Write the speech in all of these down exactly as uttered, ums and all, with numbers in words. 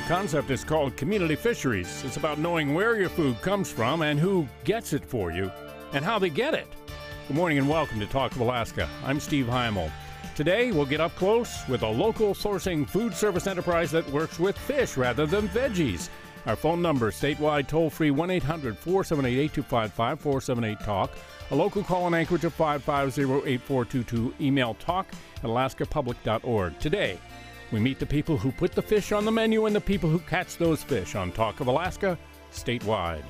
concept is called community fisheries. It's about knowing where your food comes from and who gets it for you and how they get it. Good morning and welcome to Talk of Alaska. I'm Steve Heimel. Today, we'll get up close with a local sourcing food service enterprise that works with fish rather than veggies. Our phone number, statewide toll-free, one eight hundred four seven eight eight two five five, four seven eight talk. A local call in Anchorage of five five zero eight four two two. Email talk at alaska public dot org. Today, we meet the people who put the fish on the menu and the people who catch those fish on Talk of Alaska, statewide.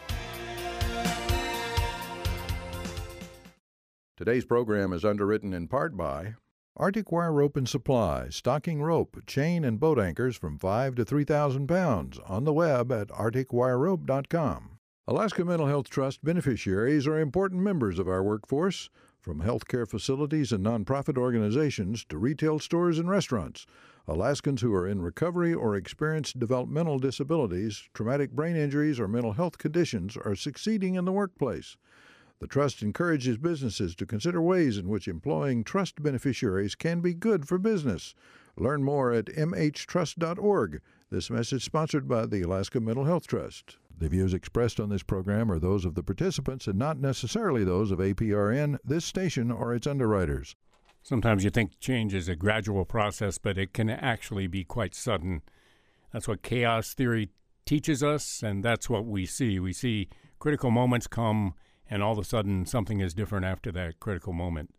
Today's program is underwritten in part by Arctic Wire Rope and Supply, stocking rope, chain, and boat anchors from five to three thousand pounds on the web at arctic wire rope dot com. Alaska Mental Health Trust beneficiaries are important members of our workforce, from healthcare facilities and nonprofit organizations to retail stores and restaurants. Alaskans who are in recovery or experience developmental disabilities, traumatic brain injuries, or mental health conditions are succeeding in the workplace. The Trust encourages businesses to consider ways in which employing Trust beneficiaries can be good for business. Learn more at m h trust dot org. This message sponsored by the Alaska Mental Health Trust. The views expressed on this program are those of the participants and not necessarily those of A P R N, this station, or its underwriters. Sometimes you think change is a gradual process, but it can actually be quite sudden. That's what chaos theory teaches us, and that's what we see. We see critical moments come, and all of a sudden something is different after that critical moment.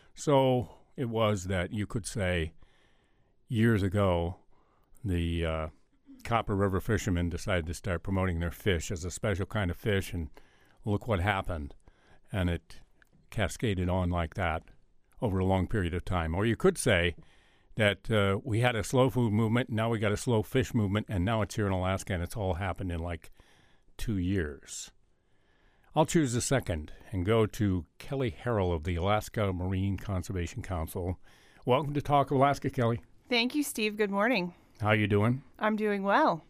So it was that you could say years ago, the uh, Copper River fishermen decided to start promoting their fish as a special kind of fish, and look what happened. And it cascaded on like that over a long period of time. Or you could say that uh, we had a slow food movement, now we got a slow fish movement, and now it's here in Alaska, and it's all happened in like two years. I'll choose the second and go to Kelly Harrell of the Alaska Marine Conservation Council. Welcome to Talk of Alaska, Kelly. Thank you, Steve. Good morning. How you doing? I'm doing well.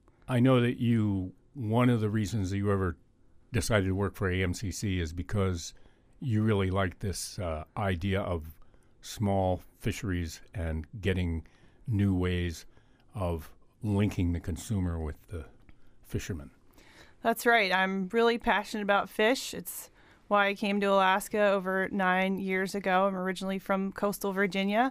I know that you, one of the reasons that you ever decided to work for A M C C is because you really like this uh, idea of small fisheries and getting new ways of linking the consumer with the fishermen. That's right. I'm really passionate about fish. It's why I came to Alaska over nine years ago. I'm originally from coastal Virginia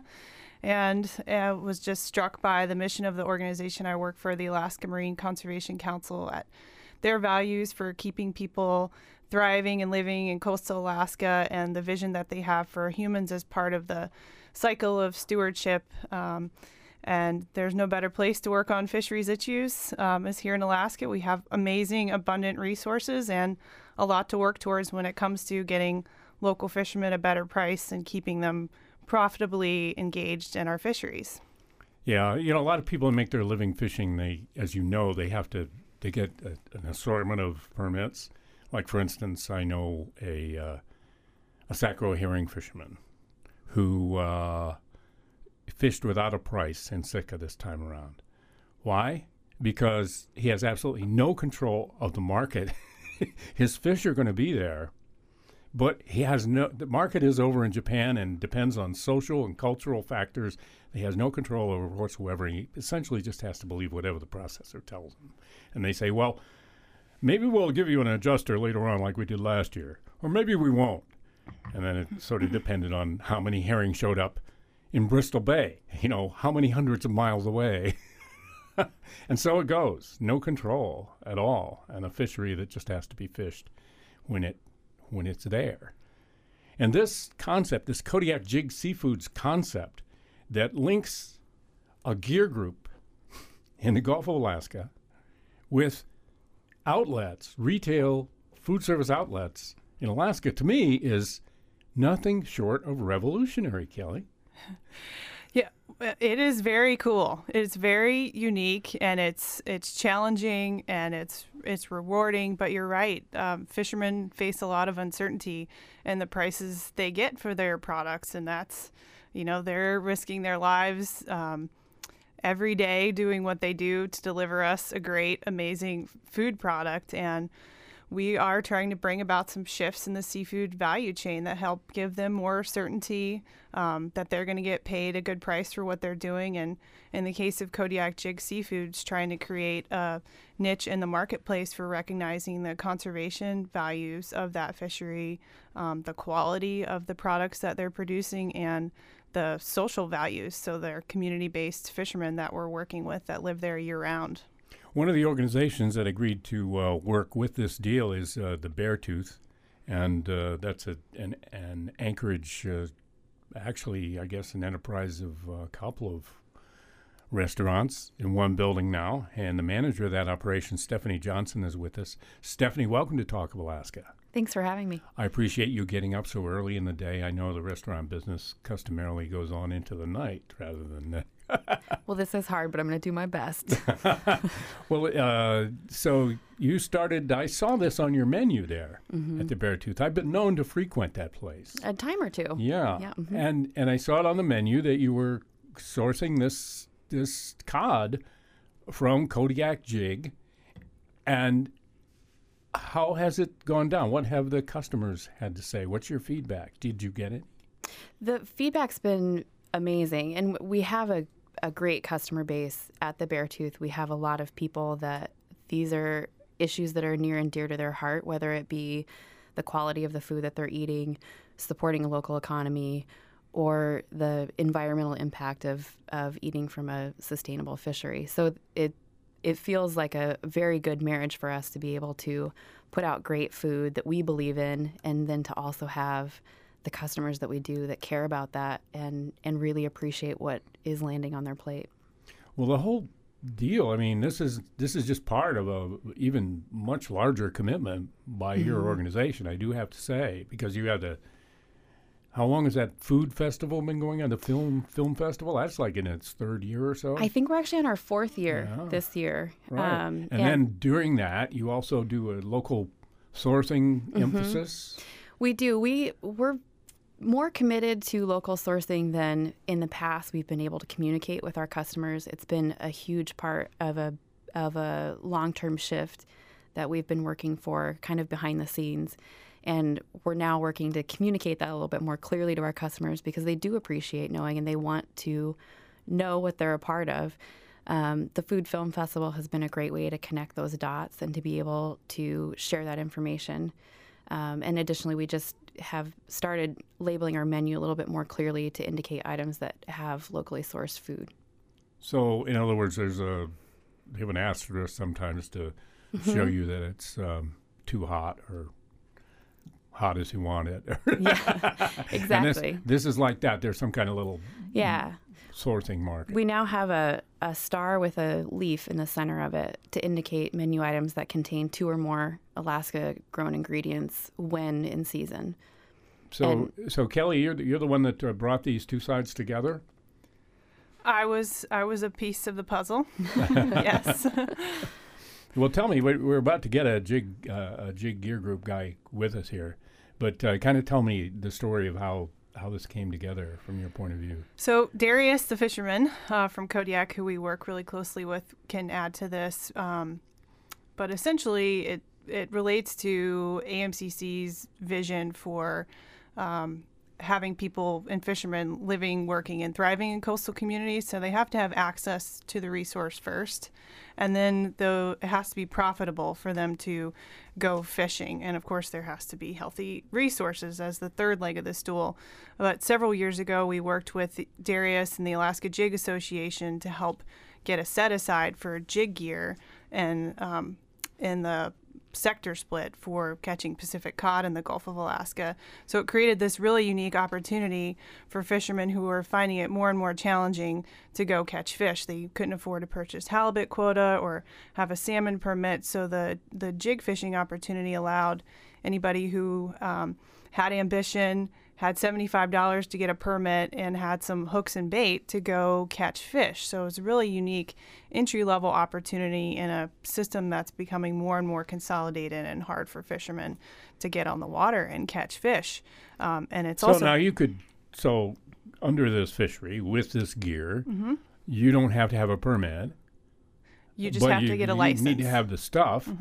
and uh, was just struck by the mission of the organization I work for, the Alaska Marine Conservation Council, at their values for keeping people thriving and living in coastal Alaska, and the vision that they have for humans as part of the cycle of stewardship. Um, And there's no better place to work on fisheries issues um, as here in Alaska. We have amazing, abundant resources and a lot to work towards when it comes to getting local fishermen a better price and keeping them profitably engaged in our fisheries. Yeah, you know, a lot of people make their living fishing. They, as you know, they have to they get a, an assortment of permits. Like, for instance, I know a uh, a Sacro herring fisherman who uh, fished without a price in Sitka this time around. Why? Because he has absolutely no control of the market. His fish are going to be there, but he has no, the market is over in Japan and depends on social and cultural factors. He has no control over whatsoever. He essentially just has to believe whatever the processor tells him. And they say, well, maybe we'll give you an adjuster later on like we did last year, or maybe we won't. And then it sort of depended on how many herring showed up in Bristol Bay, you know, how many hundreds of miles away. And so it goes. No control at all. And a fishery that just has to be fished when it when it's there. And this concept, this Kodiak Jig Seafoods concept that links a gear group in the Gulf of Alaska with outlets, retail food service outlets in Alaska, to me is nothing short of revolutionary, Kelly. Yeah, it is very cool. It's very unique, and it's it's challenging, and it's it's rewarding. But you're right. Um, fishermen face a lot of uncertainty in the prices they get for their products, and that's, you know, they're risking their lives um, every day doing what they do to deliver us a great, amazing food product. And we are trying to bring about some shifts in the seafood value chain that help give them more certainty um, that they're going to get paid a good price for what they're doing. And in the case of Kodiak Jig Seafoods, trying to create a niche in the marketplace for recognizing the conservation values of that fishery, um, the quality of the products that they're producing, and the social values. So they're community-based fishermen that we're working with that live there year-round. One of the organizations that agreed to uh, work with this deal is uh, the Beartooth, and uh, that's a, an, an Anchorage, uh, actually, I guess, an enterprise of a couple of restaurants in one building now. And the manager of that operation, Stephanie Johnson, is with us. Stephanie, welcome to Talk of Alaska. Thanks for having me. I appreciate you getting up so early in the day. I know the restaurant business customarily goes on into the night rather than the Well, this is hard, but I'm going to do my best. Well, uh, so you started, I saw this on your menu there Mm-hmm. at the Beartooth. I've been known to frequent that place. A time or two. Yeah. Yeah, mhm. And and I saw it on the menu that you were sourcing this this cod from Kodiak Jig. And how has it gone down? What have the customers had to say? What's your feedback? Did you get it? The feedback's been amazing, and we have a, a great customer base at the Beartooth. We have a lot of people that these are issues that are near and dear to their heart, whether it be the quality of the food that they're eating, supporting a local economy, or the environmental impact of, of eating from a sustainable fishery. So it it feels like a very good marriage for us to be able to put out great food that we believe in, and then to also have the customers that we do that care about that and, and really appreciate what is landing on their plate. Well, the whole deal, I mean, this is this is just part of a even much larger commitment by your Mhm. organization, I do have to say, because you had the, how long has that food festival been going on, the film film festival? That's like in its third year or so. I think we're actually on our fourth year Yeah. this year. Right. Um, and then during that, you also do a local sourcing Mm-hmm. emphasis. we do. We, we're more committed to local sourcing than in the past we've been able to communicate with our customers. It's been a huge part of a of a long-term shift that we've been working for kind of behind the scenes. And we're now working to communicate that a little bit more clearly to our customers because they do appreciate knowing and they want to know what they're a part of. Um, the Food Film Festival has been a great way to connect those dots and to be able to share that information. Um, and additionally, we just have started labeling our menu a little bit more clearly to indicate items that have locally sourced food. So, in other words, there's a, they have an asterisk sometimes to show you that it's um, too hot or hot as you want it. Yeah, And exactly. this, this is like that. There's some kind of little Yeah. sourcing mark. We now have a, a star with a leaf in the center of it to indicate menu items that contain two or more Alaska-grown ingredients when in season. So, so Kelly, you're the, you're the one that uh, brought these two sides together? I was I was a piece of the puzzle. Yes. Well, tell me, we- we're about to get a jig uh, a jig gear group guy with us here, but uh, kind of tell me the story of how, how this came together from your point of view. So Darius, the fisherman uh, from Kodiak, who we work really closely with, can add to this. Um, but essentially, it it relates to A M C C's vision for um, having people and fishermen living, working, and thriving in coastal communities. So they have to have access to the resource first. And then though it has to be profitable for them to go fishing. And of course, there has to be healthy resources as the third leg of the stool. But several years ago, we worked with Darius and the Alaska Jig Association to help get a set aside for jig gear and um, in the sector split for catching Pacific cod in the Gulf of Alaska. So it created this really unique opportunity for fishermen who were finding it more and more challenging to go catch fish. They couldn't afford to purchase halibut quota or have a salmon permit. So the, the jig fishing opportunity allowed anybody who um, had ambition, had seventy-five dollars to get a permit, and had some hooks and bait to go catch fish. So it was a really unique entry-level opportunity in a system that's becoming more and more consolidated and hard for fishermen to get on the water and catch fish. Um, and it's So also now you could, so under this fishery with this gear, Mhm. you don't have to have a permit. you just but have you, to get a you license. need to have the stuff. Mhm.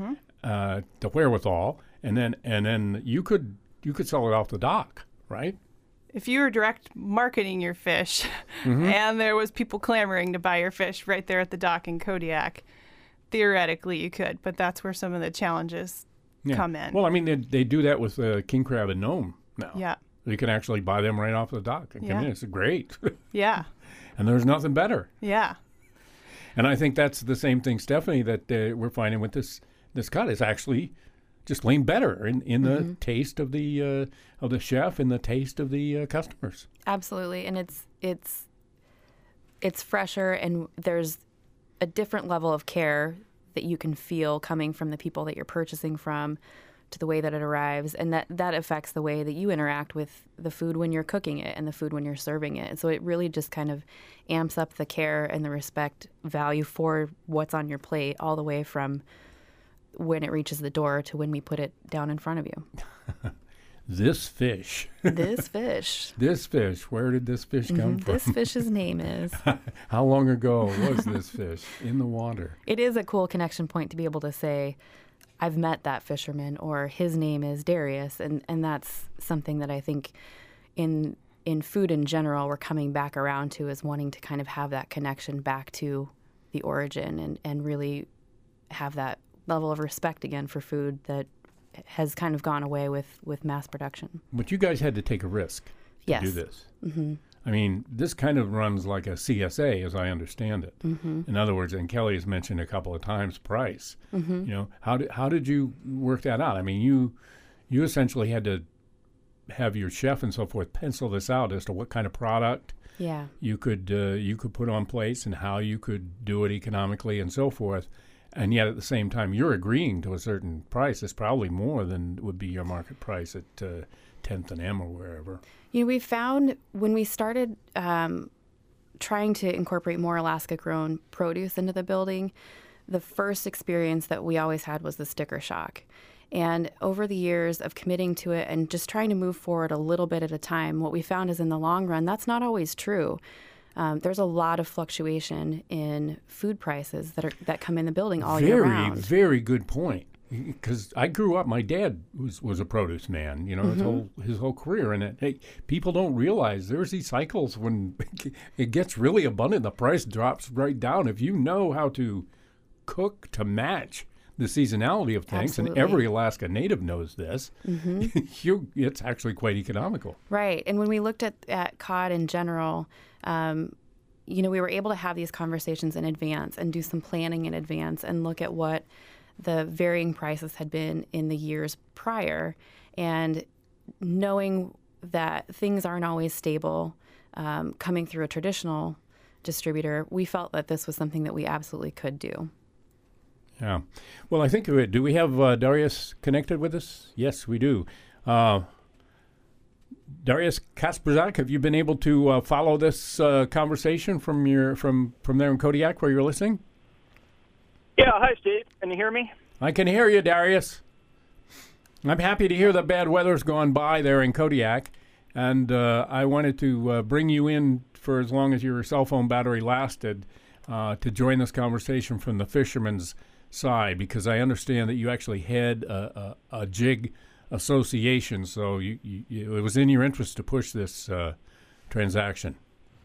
uh, the wherewithal, and then and then you could you could sell it off the dock, right? If you were direct marketing your fish Mm-hmm. and there was people clamoring to buy your fish right there at the dock in Kodiak, theoretically you could, but that's where some of the challenges Yeah. come in. Well, I mean, they, they do that with uh, king crab and nome now. Yeah. You can actually buy them right off the dock. And come Yeah. in. It's great. Yeah. And there's nothing better. Yeah. And I think that's the same thing, Stephanie, that uh, we're finding with this this cut. It's actually just plain better in, in Mm-hmm. the taste of the uh, of the chef and the taste of the uh, customers. Absolutely, and it's it's it's fresher, and there's a different level of care that you can feel coming from the people that you're purchasing from to the way that it arrives, and that that affects the way that you interact with the food when you're cooking it and the food when you're serving it. And so it really just kind of amps up the care and the respect value for what's on your plate, all the way from when it reaches the door to when we put it down in front of you. This fish, This fish. this fish, where did this fish come from? This fish's name is. How long ago was this fish in the water? It is a cool connection point to be able to say, I've met that fisherman, or his name is Darius. And, and that's something that I think in in food in general we're coming back around to, is wanting to kind of have that connection back to the origin and, and really have that level of respect again for food that has kind of gone away with, with mass production. But you guys had to take a risk to Yes. do this. Mm-hmm. I mean, this kind of runs like a C S A, as I understand it. Mm-hmm. In other words, and Kelly has mentioned a couple of times price. Mm-hmm. You know, how did how did you work that out? I mean, you you essentially had to have your chef and so forth pencil this out as to what kind of product Yeah. you could uh, you could put on plates and how you could do it economically and so forth. And yet, at the same time, you're agreeing to a certain price. It's probably more than would be your market price at uh, tenth and M or wherever. You know, we found when we started um, trying to incorporate more Alaska-grown produce into the building, the first experience that we always had was the sticker shock. And over the years of committing to it and just trying to move forward a little bit at a time, what we found is in the long run, that's not always true. Um, there's a lot of fluctuation in food prices that are that come in the building all very, year round. Very good point. Because I grew up, my dad was, was a produce man, you know, Mm-hmm. his whole his whole career. And it, hey, people don't realize there's these cycles when it gets really abundant, the price drops right down. If you know how to cook to match the seasonality of things, Absolutely. and every Alaska native knows this, Mm-hmm. you, it's actually quite economical. Right. And when we looked at, at cod in general, um, you know, we were able to have these conversations in advance and do some planning in advance and look at what the varying prices had been in the years prior. And knowing that things aren't always stable, um, coming through a traditional distributor, we felt that this was something that we absolutely could do. Yeah. Well, I think, uh, do we have uh, Darius connected with us? Yes, we do. Uh, Darius Kasperzak, have you been able to uh, follow this uh, conversation from your from, from there in Kodiak where you're listening? Yeah, hi, Steve. Can you hear me? I can hear you, Darius. I'm happy to hear the bad weather's gone by there in Kodiak, and uh, I wanted to uh, bring you in for as long as your cell phone battery lasted uh, to join this conversation from the fisherman's side, because I understand that you actually head a, a, a jig association, so you, you, it was in your interest to push this uh, transaction.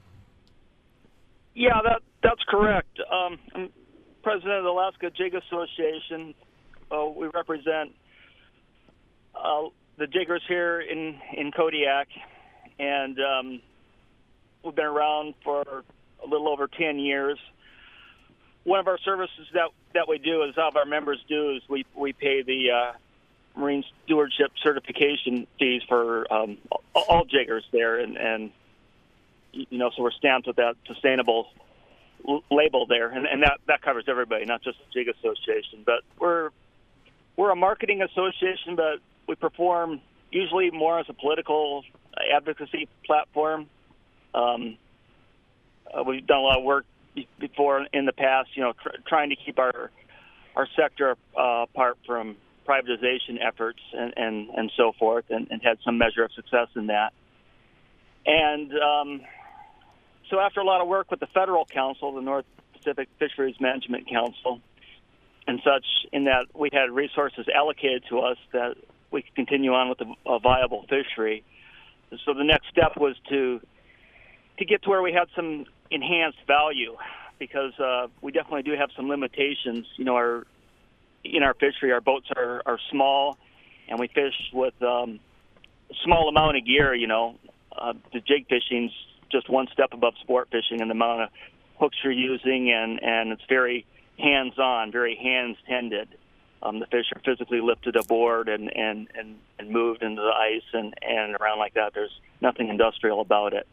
Yeah, that that's correct. Um, I'm president of the Alaska Jig Association. Uh, we represent uh, the jiggers here in, in Kodiak, and um, we've been around for a little over ten years. One of our services that that we do is, all of our members do, is we, we pay the uh, Marine Stewardship Certification fees for um, all, all jiggers there, and, and you know, so we're stamped with that sustainable l- label there, and, and that, that covers everybody, not just the Jig Association. But we're we're a marketing association, but we perform usually more as a political advocacy platform. Um, uh, we've done a lot of work before in the past, you know, tr- trying to keep our our sector uh, apart from privatization efforts and, and, and so forth, and, and had some measure of success in that. And um, so after a lot of work with the Federal Council, the North Pacific Fisheries Management Council, and such, in that we had resources allocated to us that we could continue on with a, a viable fishery. So the next step was to to get to where we had some enhanced value, because uh, we definitely do have some limitations. You know, our in our fishery, our boats are, are small, and we fish with um, a small amount of gear. You know, uh, the jig fishing's just one step above sport fishing in the amount of hooks you're using, and, and it's very hands-on, very hands-tended. Um, the fish are physically lifted aboard and, and, and, and moved into the ice and, and around like that. There's nothing industrial about it.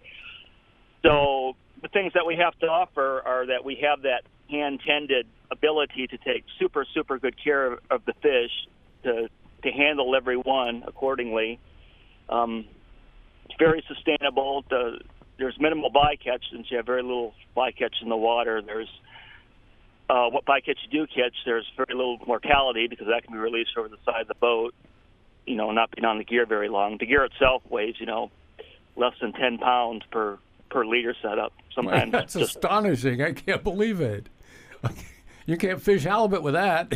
So the things that we have to offer are that we have that hand-tended ability to take super, super good care of, of the fish, to, to handle every one accordingly. Um, it's very sustainable. The, there's minimal bycatch, since you have very little bycatch in the water. There's Uh, what bycatch you do catch, there's very little mortality, because that can be released over the side of the boat, you know, not being on the gear very long. The gear itself weighs, you know, less than ten pounds per, per leader setup. Sometimes That's just, astonishing. I can't believe it. You can't fish halibut with that.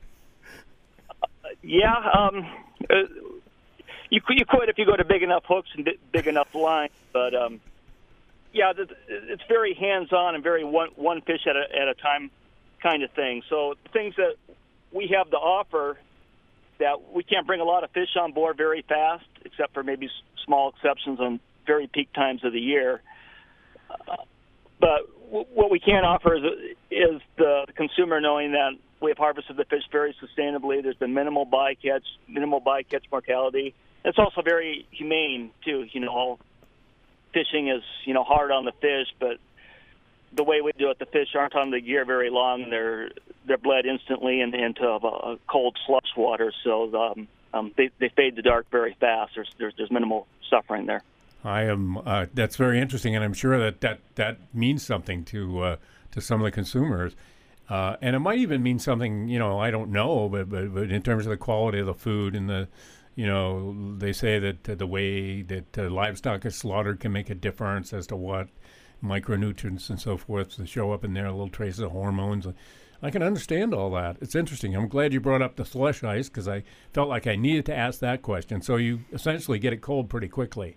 Uh, yeah, um, uh, you, you could if you go to big enough hooks and big enough lines, but um, yeah, it's very hands-on and very one, one fish at a, at a time kind of thing. So things that we have to offer, that we can't bring a lot of fish on board very fast, except for maybe s- small exceptions on very peak times of the year. Uh, but w- what we can offer is, is the consumer knowing that we have harvested the fish very sustainably. There's been minimal bycatch, minimal bycatch mortality. It's also very humane too. You know, all fishing is, you know, hard on the fish, but the way we do it, the fish aren't on the gear very long. They're they're bled instantly in, into a, a cold slush water, so um, um, they they fade to dark very fast. There's there's, there's minimal suffering there. I am. Uh, that's very interesting, and I'm sure that that, that means something to uh, to some of the consumers, uh, and it might even mean something. You know, I don't know, but, but but in terms of the quality of the food and the, you know, they say that uh, the way that uh, livestock is slaughtered can make a difference as to what micronutrients and so forth to show up in there, little traces of hormones. I can understand all that. It's interesting. I'm glad you brought up the slush ice, because I felt like I needed to ask that question. So you essentially get it cold pretty quickly.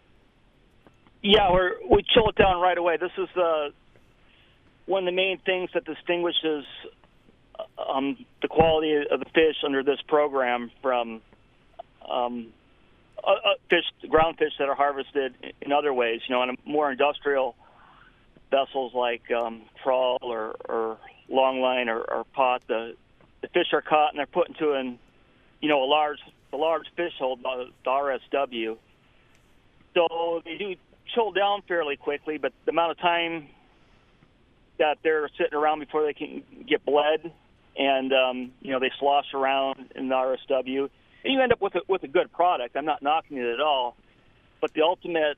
Yeah, we're, we chill it down right away. This is uh, one of the main things that distinguishes um, the quality of the fish under this program from um, uh, uh, fish, ground fish that are harvested in other ways. You know, on a more industrial vessels like um, trawl or, or longline or, or pot, the the fish are caught and they're put into an, you know, a large a large fish hold, the R S W. So they do chill down fairly quickly, but the amount of time that they're sitting around before they can get bled, and um, you know, they slosh around in the R S W, and you end up with a, with a good product. I'm not knocking it at all, but the ultimate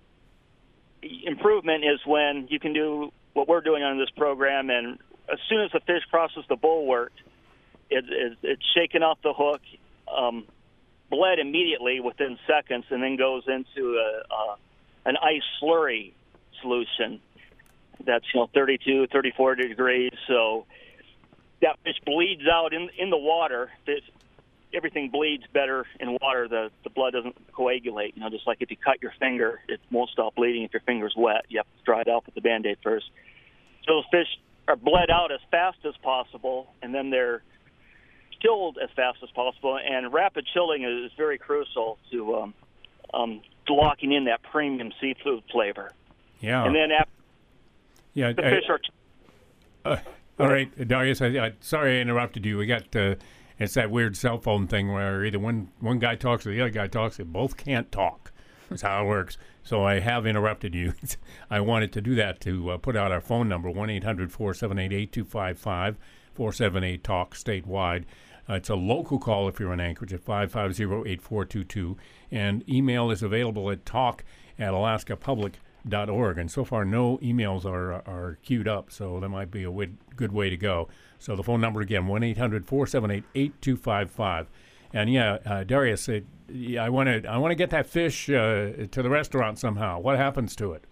improvement is when you can do what we're doing on this program, and as soon as the fish crosses the bulwark, it, it, it's shaken off the hook, um, bled immediately within seconds, and then goes into a, a, an ice slurry solution that's, you know, thirty-two, thirty-four degrees. So that fish bleeds out in in the water. Fish, everything bleeds better in water. The the blood doesn't coagulate. You know, just like if you cut your finger, it won't stop bleeding if your finger's wet. You have to dry it out with the Band-Aid first. So those fish are bled out as fast as possible, and then they're chilled as fast as possible. And rapid chilling is very crucial to um, um, locking in that premium seafood flavor. Yeah. And then after yeah, the I, fish are... Uh, all right, Darius, I, I, sorry I interrupted you. We got... Uh, It's that weird cell phone thing where either one, one guy talks or the other guy talks. They both can't talk. That's how it works. So I have interrupted you. I wanted to do that to uh, put out our phone number, one eight hundred four seven eight eight two five five, four seven eight talk statewide. Uh, it's a local call if you're in Anchorage at five five zero, eight four two two. And email is available at talk at alaska public dot org. And so far, no emails are are queued up, so that might be a w- good way to go. So the phone number again, one eight hundred four seven eight eight two five five. And yeah, uh, Darius, it, yeah, I want to I want to get that fish uh, to the restaurant somehow. What happens to it?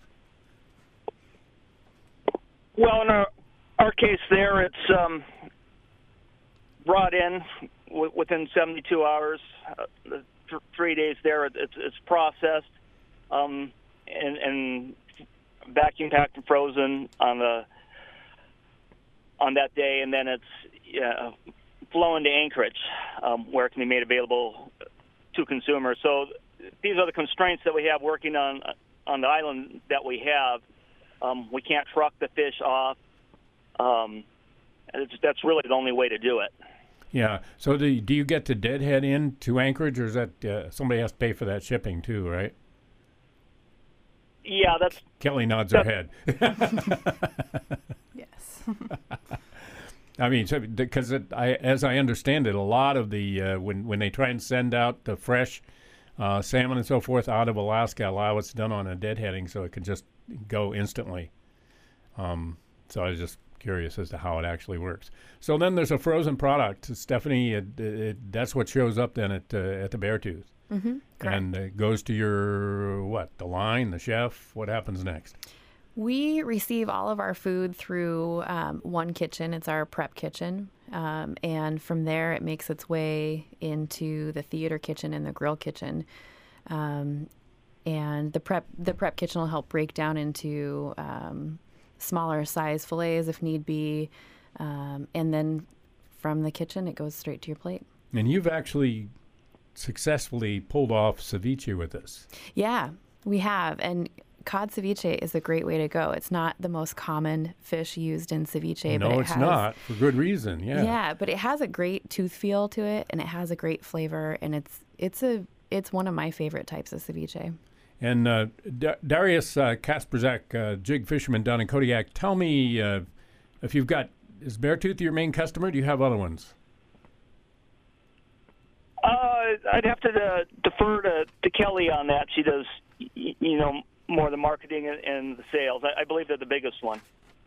Well, in our, our case there, it's um, brought in w- within seventy-two hours. Uh, the th- three days there, it's, it's processed um, and, and vacuum packed and frozen on the on that day, and then it's uh, flown to Anchorage, um, where it can be made available to consumers. So these are the constraints that we have working on on the island that we have. Um, we can't truck the fish off. Um, it's, that's really the only way to do it. Yeah. So do, do you get to deadhead in to Anchorage, or is that uh, somebody has to pay for that shipping too, right? Yeah, that's... Kelly nods her head. Yes. I mean, because so, I, as I understand it, a lot of the, uh, when, when they try and send out the fresh uh, salmon and so forth out of Alaska, a lot of it's done on a deadheading, so it can just go instantly. Um, so I was just curious as to how it actually works. So then there's a frozen product. Stephanie, it, it, that's what shows up then at, uh, at the Beartooth. Mm-hmm, and it goes to your, what, the line, the chef? What happens next? We receive all of our food through um, one kitchen. It's our prep kitchen. Um, and from there, it makes its way into the theater kitchen and the grill kitchen. Um, and the prep the prep kitchen will help break down into um, smaller size fillets if need be. Um, and then from the kitchen, it goes straight to your plate. And you've actually successfully pulled off ceviche with this. Yeah, we have. And cod ceviche is a great way to go. It's not the most common fish used in ceviche. No, but it it's has, not, for good reason, yeah. Yeah, but it has a great tooth feel to it, and it has a great flavor, and it's it's a it's one of my favorite types of ceviche. And uh, D- Darius uh, Kasperzak, uh, jig fisherman down in Kodiak, tell me uh, if you've got, is Beartooth your main customer? Do you have other ones? Uh, I'd have to uh, defer to, to Kelly on that. She does, y- you know, more of the marketing and, and the sales. I, I believe they're the biggest one.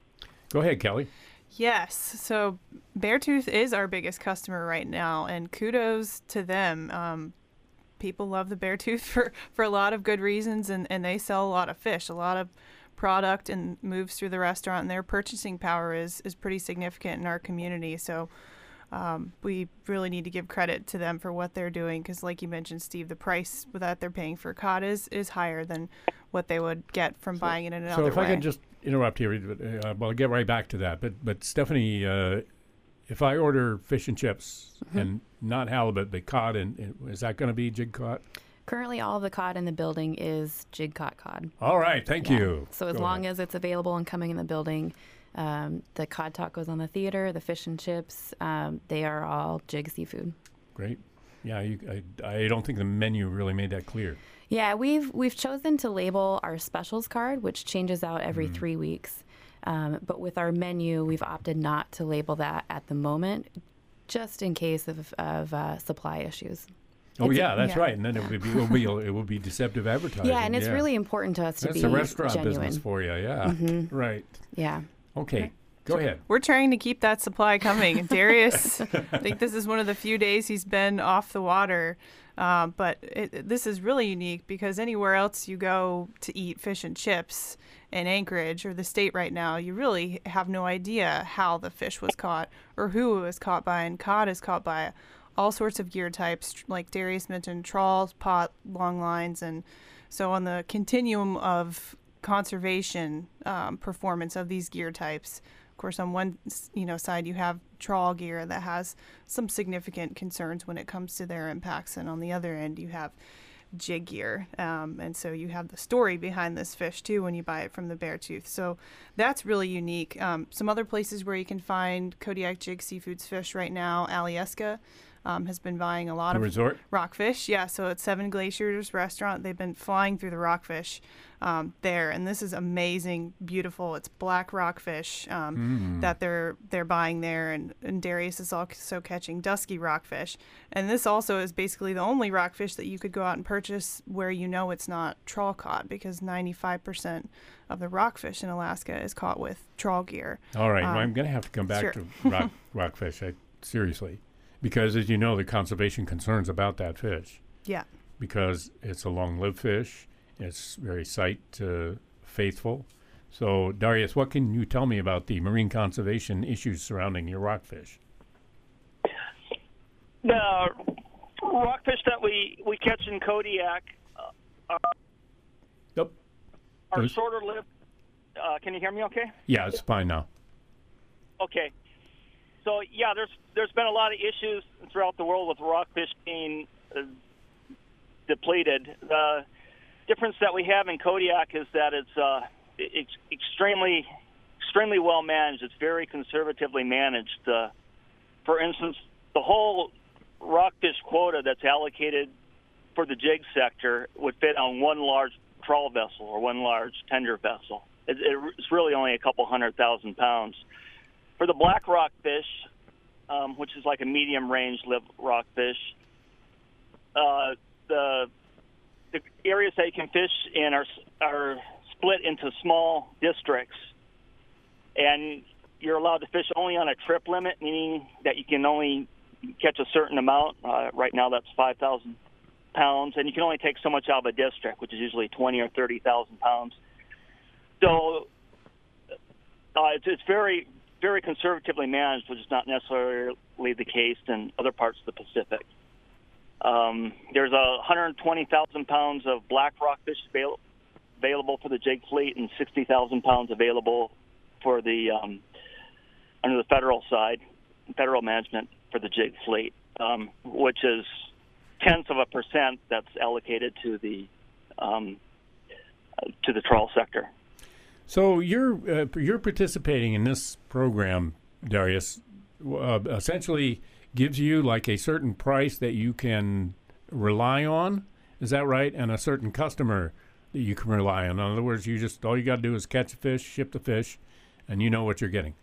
Go ahead, Kelly. Yes. So Beartooth is our biggest customer right now, and kudos to them. Um, people love the Beartooth for, for a lot of good reasons, and, and they sell a lot of fish, a lot of product, and moves through the restaurant, and their purchasing power is, is pretty significant in our community. So Um, we really need to give credit to them for what they're doing, because like you mentioned, Steve, the price that they're paying for cod is, is higher than what they would get from so, buying it in another way. So if way. I could just interrupt here, uh, well, I'll get right back to that. But, but Stephanie, uh, if I order fish and chips mm-hmm. and not halibut, but cod, and, and is that going to be jig caught? Currently, all of the cod in the building is jig caught cod. All right, thank yeah. you. So as Go long ahead. as it's available and coming in the building, Um, the cod tacos on the theater, the fish and chips, um, they are all jig seafood. Great. Yeah, you, I, I don't think the menu really made that clear. Yeah, we've we've chosen to label our specials card, which changes out every mm. three weeks. Um, but with our menu, we've opted not to label that at the moment, just in case of, of uh, supply issues. Oh, it's yeah, a, that's yeah. right. And then it would be, it will be it will be deceptive advertising. Yeah, and it's yeah. really important to us to that's be genuine. That's a restaurant genuine. business for you, yeah. Mm-hmm. Right. Yeah. Okay, go ahead. We're trying to keep that supply coming. Darius, I think this is one of the few days he's been off the water. Uh, but it, this is really unique because anywhere else you go to eat fish and chips in Anchorage or the state right now, you really have no idea how the fish was caught or who it was caught by. And cod is caught by all sorts of gear types, like Darius mentioned, trawls, pot, long lines. And so on the continuum of conservation um, performance of these gear types, of course, on one you know side you have trawl gear that has some significant concerns when it comes to their impacts, and on the other end you have jig gear, um, and so you have the story behind this fish too when you buy it from the Beartooth. So that's really unique. Um, some other places where you can find Kodiak Jig Seafoods fish right now, Alyeska Um, has been buying a lot the of resort? rockfish. Yeah, so at Seven Glaciers Restaurant, they've been flying through the rockfish um, there, and this is amazing, beautiful. It's black rockfish um, mm. that they're they're buying there, and, and Darius is also catching dusky rockfish. And this also is basically the only rockfish that you could go out and purchase where you know it's not trawl caught, because ninety-five percent of the rockfish in Alaska is caught with trawl gear. All right, um, well, I'm going to have to come back sure. to rock, rockfish, I, seriously. Because, as you know, the conservation concerns about that fish. Yeah. Because it's a long-lived fish. It's very site uh, faithful. So, Darius, what can you tell me about the marine conservation issues surrounding your rockfish? The rockfish that we, we catch in Kodiak uh, are, Yep. are There's- shorter lived. Uh, can you hear me okay? Yeah, it's fine now. Okay. So, yeah, there's there's been a lot of issues throughout the world with rockfish being uh, depleted. The difference that we have in Kodiak is that it's uh, it's extremely extremely well managed. It's very conservatively managed. Uh, for instance, the whole rockfish quota that's allocated for the jig sector would fit on one large trawl vessel or one large tender vessel. It, it's really only a couple hundred thousand pounds. For the black rockfish, um, which is like a medium-range live rockfish, uh, the the areas that you can fish in are are split into small districts, and you're allowed to fish only on a trip limit, meaning that you can only catch a certain amount. Uh, right now, that's five thousand pounds, and you can only take so much out of a district, which is usually twenty or thirty thousand pounds. So uh, it's, it's very, very conservatively managed, which is not necessarily the case in other parts of the Pacific. Um, there's a one hundred twenty thousand pounds of black rockfish avail- available for the jig fleet, and sixty thousand pounds available for the um, under the federal side, federal management for the jig fleet, um, which is tenths of a percent that's allocated to the um, uh, to the trawl sector. So you're uh, you're participating in this program, Darius. Uh, essentially, gives you like a certain price that you can rely on. Is that right? And a certain customer that you can rely on. In other words, you just all you got to do is catch a fish, ship the fish, and you know what you're getting.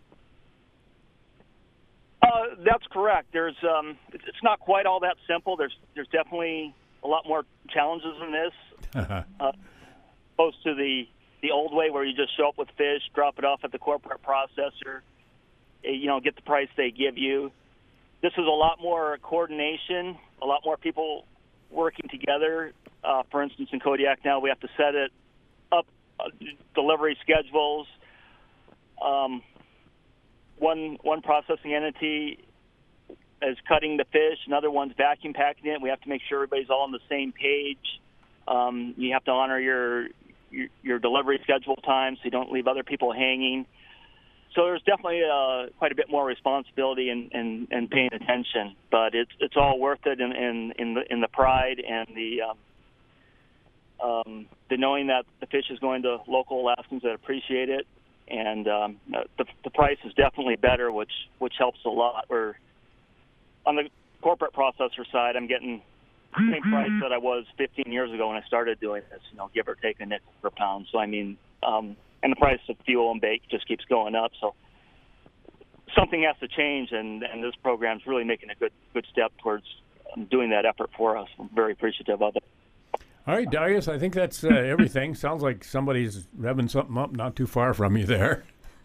Uh, that's correct. There's um, it's not quite all that simple. There's there's definitely a lot more challenges in this, uh, opposed to the the old way where you just show up with fish, drop it off at the corporate processor, you know, get the price they give you. This is a lot more coordination, a lot more people working together. Uh, for instance, in Kodiak now, we have to set it up, uh, delivery schedules. Um, one one processing entity is cutting the fish, another one's vacuum packing it. We have to make sure everybody's all on the same page. Um, you have to honor your, your your delivery schedule time so you don't leave other people hanging. So there's definitely uh, quite a bit more responsibility and, and, and paying attention, but it's it's all worth it in in, in the in the pride and the um, um, the knowing that the fish is going to local Alaskans that appreciate it, and um, the the price is definitely better, which which helps a lot. Or on the corporate processor side, I'm getting the same price that I was fifteen years ago when I started doing this, you know, give or take a nickel per pound. So I mean. Um, And the price of fuel and bake just keeps going up. So something has to change, and, and this program's really making a good good step towards um, doing that effort for us. I'm very appreciative of it. All right, Darius, I think that's uh, everything. Sounds like somebody's revving something up not too far from you there.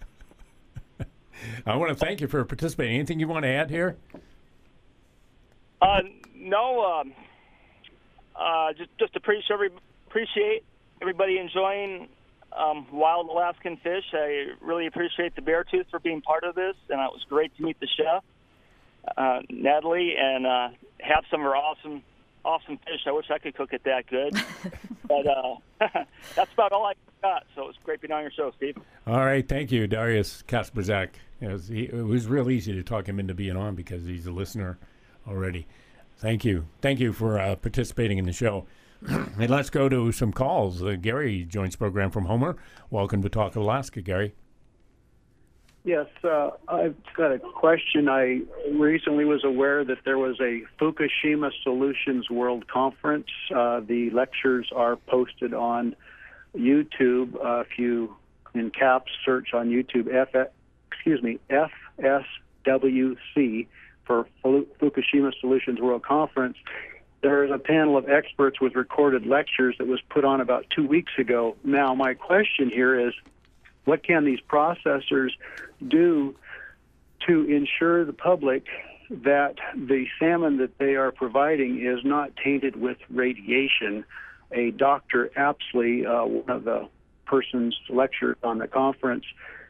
I want to thank you for participating. Anything you want to add here? Uh, no, um, uh, just just appreciate every, appreciate everybody enjoying Um, wild Alaskan fish. I really appreciate the Beartooth for being part of this, and it was great to meet the chef, uh, Natalie, and uh, have some of her awesome, awesome fish. I wish I could cook it that good, but uh, that's about all I got. So it was great being on your show, Steve. All right, thank you, Darius Kasperzak. It was, he, it was real easy to talk him into being on because he's a listener already. Thank you, thank you for uh, participating in the show. And let's go to some calls. Uh, Gary joins the program from Homer. Welcome to Talk Alaska, Gary. Yes, uh, I've got a question. I recently was aware that there was a Fukushima Solutions World Conference. Uh, the lectures are posted on YouTube. Uh, if you, in caps, search on YouTube, F, excuse me, F S W C for Fukushima Solutions World Conference. There is a panel of experts with recorded lectures that was put on about two weeks ago. Now, my question here is, what can these processors do to ensure the public that the salmon that they are providing is not tainted with radiation? A Doctor Apsley, uh, one of the persons lectured on the conference,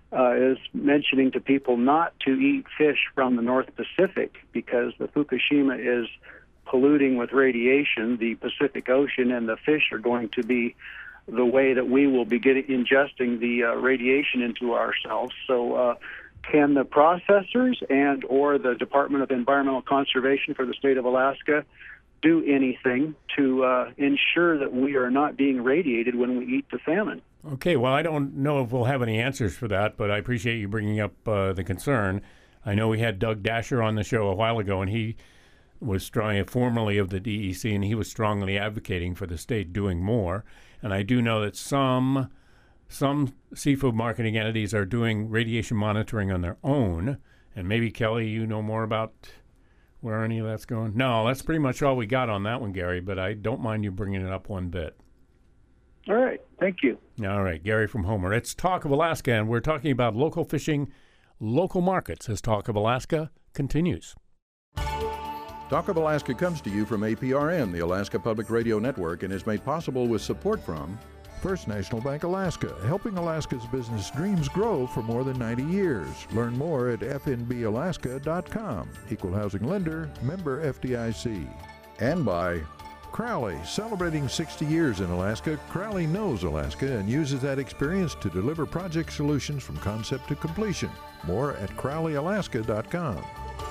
uh, is mentioning to people not to eat fish from the North Pacific because the Fukushima is polluting with radiation the Pacific Ocean, and the fish are going to be the way that we will be getting ingesting the uh, radiation into ourselves. So uh, can the processors and or the Department of Environmental Conservation for the state of Alaska do anything to uh, ensure that we are not being radiated when we eat the salmon? Okay, well, I don't know if we'll have any answers for that, but I appreciate you bringing up uh, the concern. I know we had Doug Dasher on the show a while ago, and he was strong, formerly of the D E C, and he was strongly advocating for the state doing more. And I do know that some some seafood marketing entities are doing radiation monitoring on their own. And maybe, Kelly, you know more about where any of that's going? No, that's pretty much all we got on that one, Gary, but I don't mind you bringing it up one bit. All right. Thank you. All right. Gary from Homer. It's Talk of Alaska, and we're talking about local fishing, local markets, as Talk of Alaska continues. Talk of Alaska comes to you from A P R N, the Alaska Public Radio Network, and is made possible with support from First National Bank Alaska, helping Alaska's business dreams grow for more than ninety years. Learn more at f n b alaska dot com. Equal housing lender, member F D I C. And by Crowley, celebrating sixty years in Alaska. Crowley knows Alaska and uses that experience to deliver project solutions from concept to completion. More at crowley alaska dot com.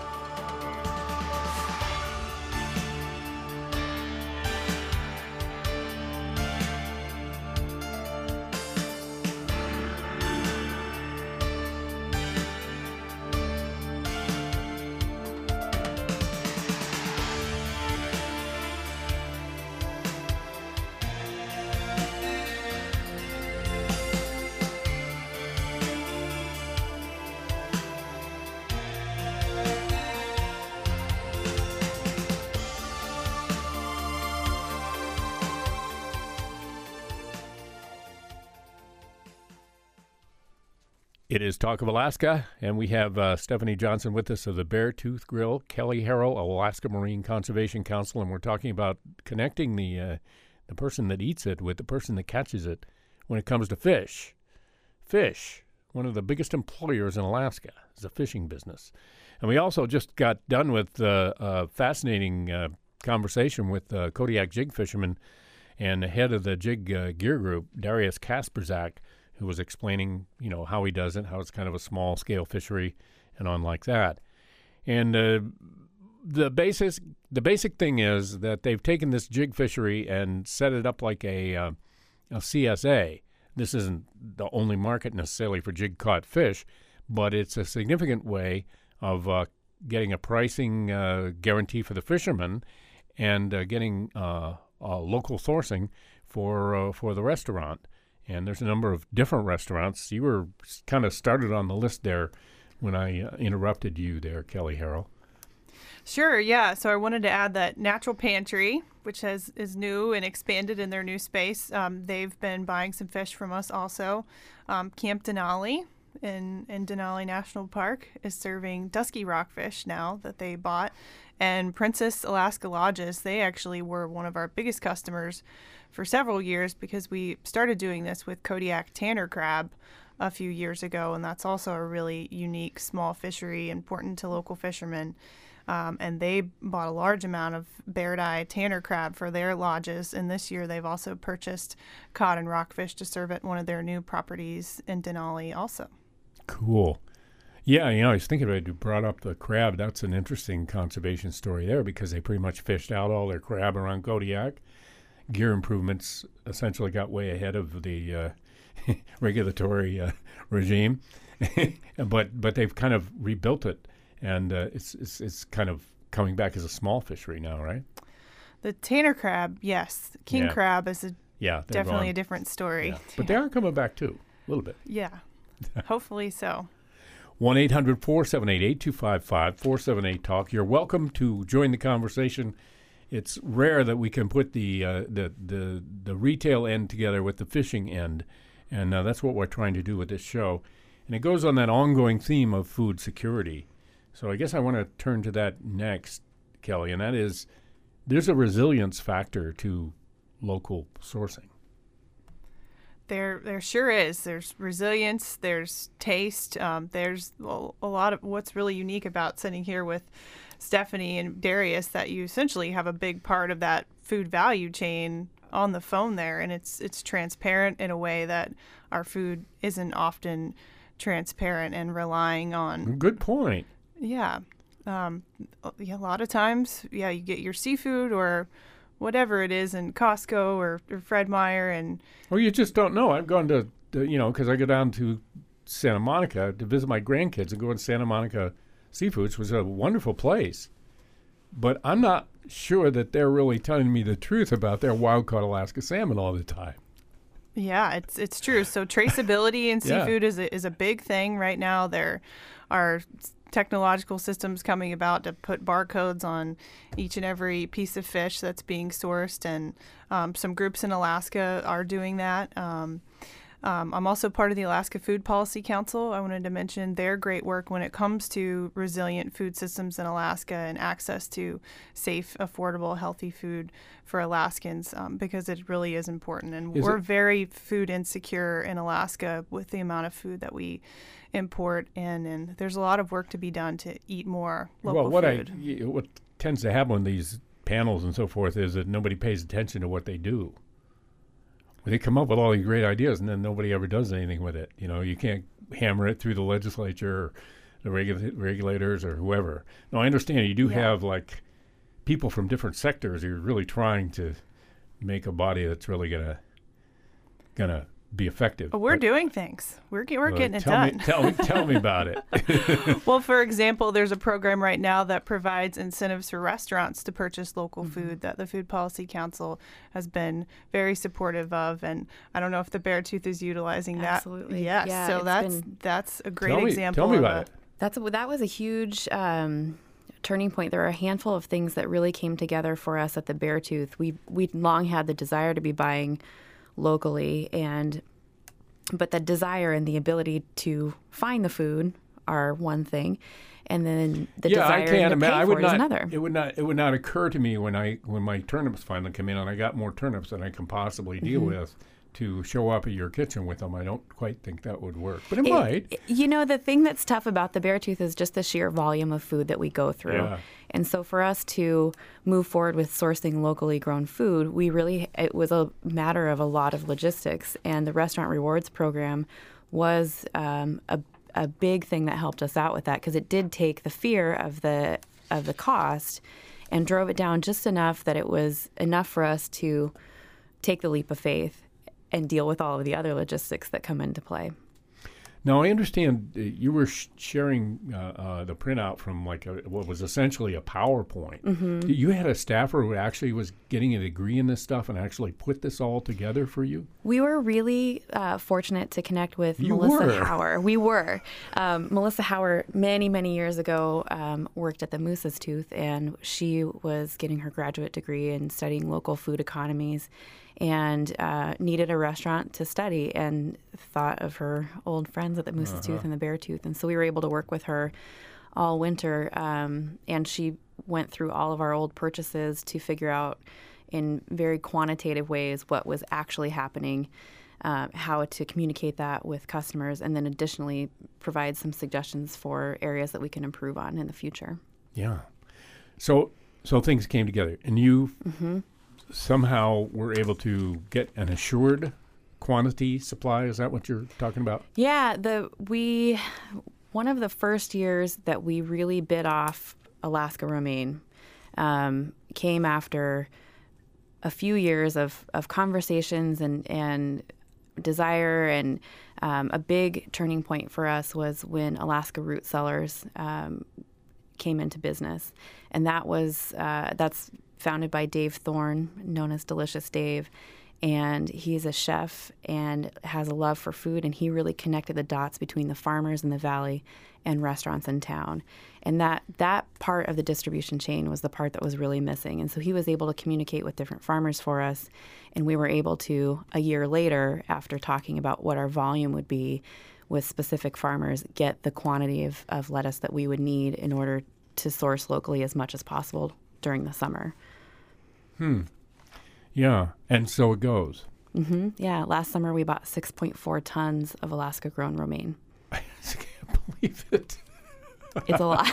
It is Talk of Alaska, and we have uh, Stephanie Johnson with us of the Beartooth Grill, Kelly Harrell, Alaska Marine Conservation Council, and we're talking about connecting the uh, the person that eats it with the person that catches it when it comes to fish. Fish, one of the biggest employers in Alaska, is the fishing business. And we also just got done with uh, a fascinating uh, conversation with uh, Kodiak jig fisherman and the head of the Jig uh, Gear Group, Darius Kasperzak, who was explaining, you know, how he does it, how it's kind of a small-scale fishery and on like that. And uh, the basis, the basic thing is that they've taken this jig fishery and set it up like a, uh, a C S A. This isn't the only market necessarily for jig-caught fish, but it's a significant way of uh, getting a pricing uh, guarantee for the fishermen and uh, getting uh, uh, local sourcing for uh, for the restaurant. And there's a number of different restaurants. You were kind of started on the list there when I uh, interrupted you there, Kelly Harrell. Sure, yeah. So I wanted to add that Natural Pantry, which has is new and expanded in their new space. Um, they've been buying some fish from us also. Um, Camp Denali in, in Denali National Park is serving dusky rockfish now that they bought. And Princess Alaska Lodges, they actually were one of our biggest customers for several years because we started doing this with Kodiak tanner crab a few years ago, and that's also a really unique small fishery important to local fishermen. Um, and they bought a large amount of baird eye tanner crab for their lodges, and this year they've also purchased cod and rockfish to serve at one of their new properties in Denali also. Cool. Yeah, you know, I was thinking about it. You brought up the crab. That's an interesting conservation story there because they pretty much fished out all their crab around Kodiak. Gear improvements essentially got way ahead of the uh, regulatory uh, regime, but but they've kind of rebuilt it, and uh, it's, it's it's kind of coming back as a small fishery now, right? The tanner crab, yes. King Yeah. crab is a Yeah, they're definitely gone. a different story. Yeah. But they are coming back too, a little bit. Yeah, hopefully so. one eight hundred four seven eight eight two five five, four seven eight talk. You're welcome to join the conversation. It's rare that we can put the uh, the, the the retail end together with the fishing end, and uh, that's what we're trying to do with this show. And it goes on that ongoing theme of food security. So I guess I want to turn to that next, Kelly, and that is there's a resilience factor to local sourcing. There, there sure is. There's resilience. There's taste. Um, there's a, a lot of what's really unique about sitting here with Stephanie and Darius, that you essentially have a big part of that food value chain on the phone there, and it's it's transparent in a way that our food isn't often transparent, and relying on. Good point. Yeah, um, yeah. A lot of times, yeah, you get your seafood or whatever it is in Costco or, or Fred Meyer, and Well, you just don't know. I've gone to, to you know, because I go down to Santa Monica to visit my grandkids and go to Santa Monica Seafoods, which was a wonderful place. But I'm not sure that they're really telling me the truth about their wild-caught Alaska salmon all the time. yeah, it's it's true. So traceability in Yeah. seafood is a, is a big thing right now. There are technological systems coming about to put barcodes on each and every piece of fish that's being sourced, and um, some groups in Alaska are doing that. Um, um, I'm also part of the Alaska Food Policy Council. I wanted to mention their great work when it comes to resilient food systems in Alaska and access to safe, affordable, healthy food for Alaskans, um, because it really is important. And Is we're it- very food insecure in Alaska with the amount of food that we import in, and there's a lot of work to be done to eat more local well, what food. I y- what tends to happen on these panels and so forth is that nobody pays attention to what they do. They come up with all these great ideas, and then nobody ever does anything with it. You know, you can't hammer it through the legislature or the regu- regulators or whoever. No, I understand you do Yeah. have like people from different sectors who are really trying to make a body that's really gonna gonna be effective. But we're But, doing things. We're get, we're uh, getting it tell done. Me, tell me, tell me about it. Well, for example, there's a program right now that provides incentives for restaurants to purchase local Mm-hmm. food that the Food Policy Council has been very supportive of, and I don't know if the Beartooth is utilizing that. Absolutely. Yes. Yeah, so it's that's been- that's a great tell me, example. tell me of about a, it. That's a, that was a huge um, turning point. There were a handful of things that really came together for us at the Beartooth. We we long had the desire to be buying locally, and but the desire and the ability to find the food are one thing, and then the yeah, I desire can't to imagine. pay I for would it not. is another. It would not. It would not occur to me when I when my turnips finally come in, and I got more turnips than I can possibly deal Mm-hmm. with, to show up at your kitchen with them. I don't quite think that would work, but it, It- might. it- you know, the thing that's tough about the Beartooth is just the sheer volume of food that we go through. Yeah. And so for us to move forward with sourcing locally grown food, we really, it was a matter of a lot of logistics. And the Restaurant Rewards program was um, a, a big thing that helped us out with that, because it did take the fear of the of the cost and drove it down just enough that it was enough for us to take the leap of faith and deal with all of the other logistics that come into play. Now, I understand uh, you were sh- sharing uh, uh, the printout from like a, what was essentially a PowerPoint. Mm-hmm. You had a staffer who actually was getting a degree in this stuff and actually put this all together for you? We were really uh, fortunate to connect with You Melissa were. Hauer. We were. Um, Melissa Hauer, many, many years ago, um, worked at the Moose's Tooth, and she was getting her graduate degree in studying local food economies, and uh, needed a restaurant to study, and thought of her old friends at the Moose's Tooth and the Beartooth. And so we were able to work with her all winter, um, and she went through all of our old purchases to figure out in very quantitative ways what was actually happening, uh, how to communicate that with customers, and then additionally provide some suggestions for areas that we can improve on in the future. Yeah. So so things came together, and you Mm-hmm. somehow were able to get an assured quantity supply. Is that what you're talking about? Yeah, the we one of the first years that we really bit off Alaska romaine um, came after a few years of, of conversations and, and desire, and um, a big turning point for us was when Alaska Root Cellars um, came into business, and that was uh, that's founded by Dave Thorne, known as Delicious Dave. And he's a chef and has a love for food, and he really connected the dots between the farmers in the valley and restaurants in town. And that that part of the distribution chain was the part that was really missing. And so he was able to communicate with different farmers for us, and we were able to, a year later, after talking about what our volume would be with specific farmers, get the quantity of, of lettuce that we would need in order to source locally as much as possible during the summer. Hmm. Yeah, and so it goes. Mm-hmm. Yeah, last summer we bought six point four tons of Alaska-grown romaine. I just can't believe it. It's a lot.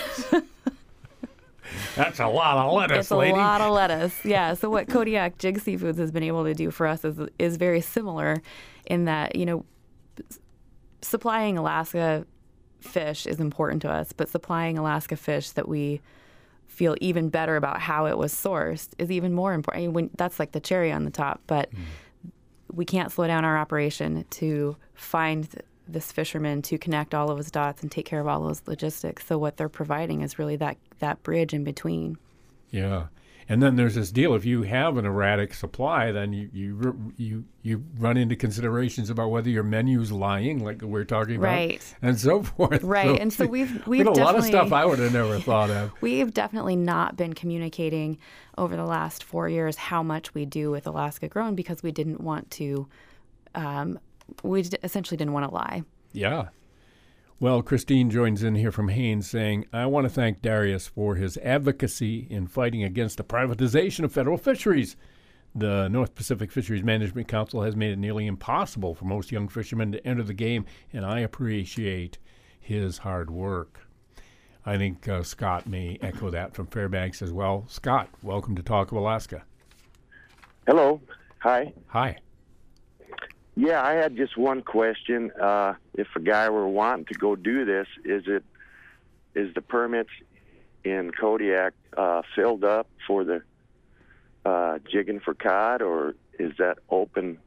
That's a lot of lettuce, It's a lady. lot of lettuce. Yeah. So what Kodiak Jig Seafoods has been able to do for us is is very similar in that, you know, s- supplying Alaska fish is important to us, but supplying Alaska fish that we feel even better about how it was sourced is even more important. I mean, when, that's like the cherry on the top, but mm. we can't slow down our operation to find th- this fisherman, to connect all of his dots and take care of all those logistics. So what they're providing is really that, that bridge in between. Yeah. And then there's this deal. If you have an erratic supply, then you you you you run into considerations about whether your menu's lying, like we're talking about, right, and so forth. Right, so and so we've we've a definitely, lot of stuff I would have never thought of. We've definitely not been communicating over the last four years how much we do with Alaska Grown because we didn't want to. Um, we d- essentially didn't want to lie. Yeah. Well, Christine joins in here from Haines saying, I want to thank Darius for his advocacy in fighting against the privatization of federal fisheries. The North Pacific Fisheries Management Council has made it nearly impossible for most young fishermen to enter the game, and I appreciate his hard work. I think uh, Scott may echo that from Fairbanks as well. Scott, welcome to Talk of Alaska. Hello. Hi. Hi. Yeah, I had just one question. Uh, if a guy were wanting to go do this, is it is the permits in Kodiak uh, filled up for the uh, jigging for cod, or is that open?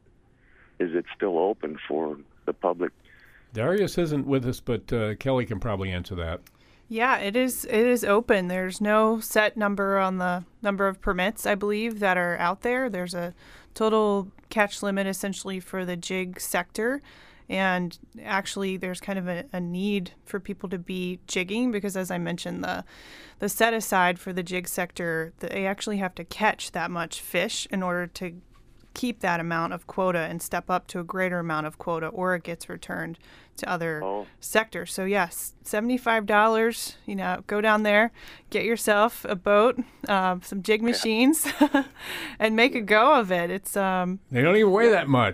Is it still open for the public? Darius isn't with us, but uh, Kelly can probably answer that. Yeah, it is. It is open. There's no set number on the number of permits, I believe, that are out there. There's a total catch limit essentially for the jig sector. And actually, there's kind of a, a need for people to be jigging because, as I mentioned, the the set aside for the jig sector, they actually have to catch that much fish in order to keep that amount of quota and step up to a greater amount of quota, or it gets returned to other oh. sectors. So yes, seventy-five dollars, you know, go down there, get yourself a boat, uh, some jig machines, and make a go of it. It's um. They don't even weigh that much.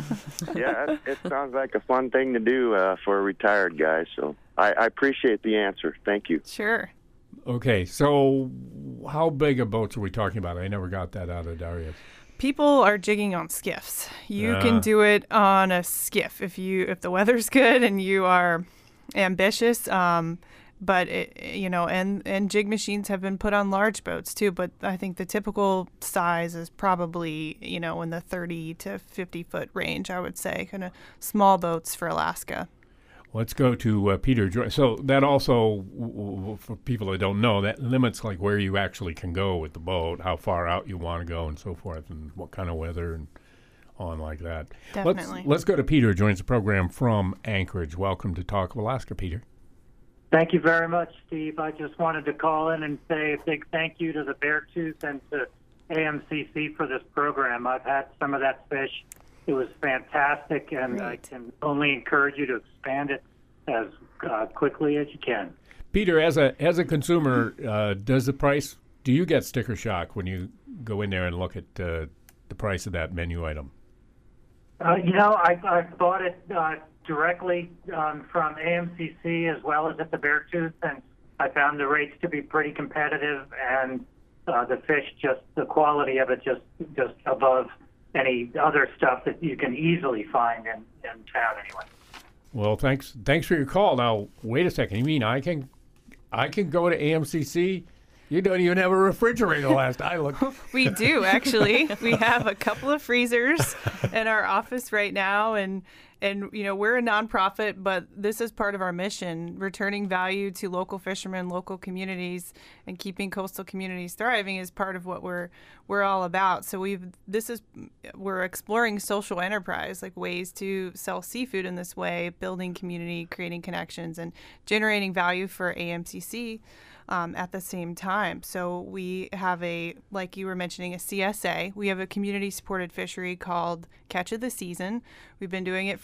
Yeah, it, it sounds like a fun thing to do uh, for a retired guy. So I, I appreciate the answer. Thank you. Sure. Okay, so how big of boats are we talking about? I never got that out of Darius. People are jigging on skiffs. You Yeah. can do it on a skiff if you if the weather's good and you are ambitious. Um, but it, you know, and and jig machines have been put on large boats too. But I think the typical size is probably, you know, in the thirty to fifty foot range. I would say kind of small boats for Alaska. Let's go to uh, Peter. Jo- So that also, w- w- for people that don't know, that limits like where you actually can go with the boat, how far out you want to go, and so forth, and what kind of weather and on like that. Definitely. Let's, let's go to Peter, who joins the program from Anchorage. Welcome to Talk of Alaska, Peter. Thank you very much, Steve. I just wanted to call in and say a big thank you to the Beartooth and to A M C C for this program. I've had some of that fish. It was fantastic, and Great. I can only encourage you to expand it as uh, quickly as you can. Peter, as a as a consumer, uh, does the price, do you get sticker shock when you go in there and look at uh, the price of that menu item? Uh, you know, I, I bought it uh, directly um, from A M C C as well as at the Beartooth, and I found the rates to be pretty competitive, and uh, the fish, just the quality of it, just just above any other stuff that you can easily find in, in town anyway. Well, thanks thanks for your call. Now, wait a second. You mean I can I can go to A M C C? You don't even have a refrigerator last I looked. We do, actually. We have a couple of freezers in our office right now, and and you know, we're a nonprofit, but this is part of our mission, returning value to local fishermen, local communities, and keeping coastal communities thriving is part of what we're we're all about. So we've this is we're exploring social enterprise, like ways to sell seafood in this way, building community, creating connections, and generating value for A M C C. Um, at the same time. So we have a, like you were mentioning, a C S A. We have a community-supported fishery called Catch of the Season. We've been doing it for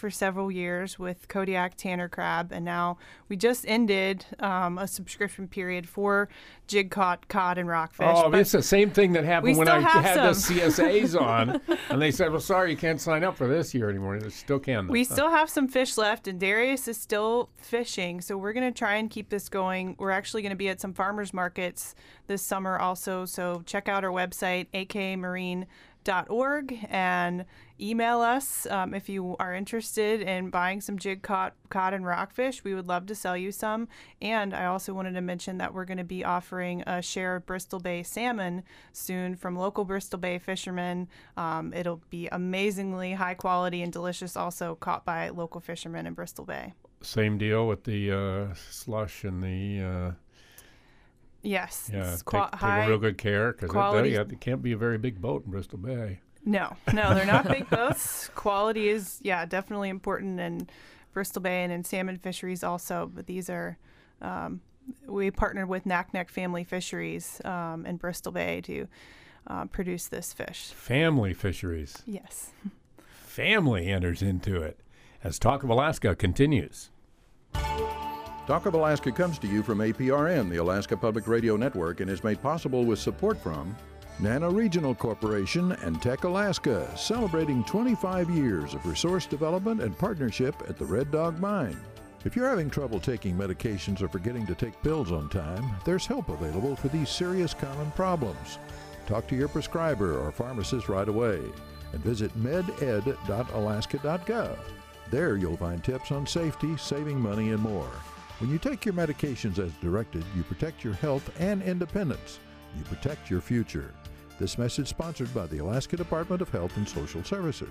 for several years with Kodiak Tanner Crab, and now we just ended um, a subscription period for jig caught cod and rockfish. Oh, but it's the same thing that happened we when still I have had some. the C S As on, and they said, well, sorry, you can't sign up for this year anymore. They still can. though. We still have some fish left, and Darius is still fishing, so we're going to try and keep this going. We're actually going to be at some farmers markets this summer also, so check out our website, a k marine dot org, and email us um, if you are interested in buying some jig caught cod and rockfish. We would love to sell you some. And I also wanted to mention that we're going to be offering a share of Bristol Bay salmon soon from local Bristol Bay fishermen. Um, it'll be amazingly high quality and delicious, also caught by local fishermen in Bristol Bay. Same deal with the uh, slush and the... Uh, Yes. yeah, it's take, qua- take high real good care, because quality- it, it can't be a very big boat in Bristol Bay. No, no, they're not big boats. Quality is, yeah, definitely important in Bristol Bay and in salmon fisheries also. But these are, um, we partnered with Naknek Family Fisheries um, in Bristol Bay to uh, produce this fish. Family fisheries. Yes. Family enters into it as Talk of Alaska continues. Talk of Alaska comes to you from A P R N, the Alaska Public Radio Network, and is made possible with support from Nana Regional Corporation and Tech Alaska, celebrating twenty-five years of resource development and partnership at the Red Dog Mine. If you're having trouble taking medications or forgetting to take pills on time, there's help available for these serious common problems. Talk to your prescriber or pharmacist right away and visit med ed dot alaska dot gov. There you'll find tips on safety, saving money, and more. When you take your medications as directed, you protect your health and independence. You protect your future. This message sponsored by the Alaska Department of Health and Social Services.